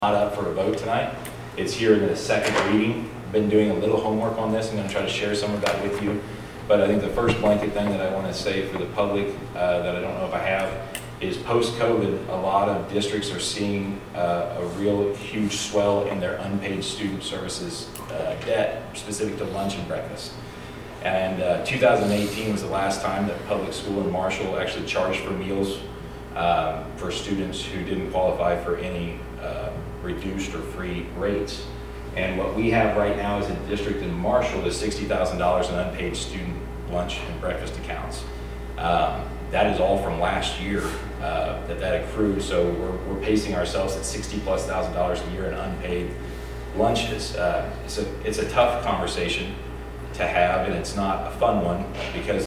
not up for a vote tonight. It's here in the second reading. I've been doing a little homework on this. I'm going to try to share some of that with you. But I think the first blanket thing that I want to say for the public that I don't know if I have is post-COVID, a lot of districts are seeing a real huge swell in their unpaid student services debt specific to lunch and breakfast. And 2018 was the last time that public school in Marshall actually charged for meals for students who didn't qualify for any reduced or free rates. And what we have right now as a district in Marshall is $60,000 in unpaid student lunch and breakfast accounts. That is all from last year that accrued. So we're pacing ourselves at $60,000+ a year in unpaid lunches. It's a tough conversation to have, and it's not a fun one because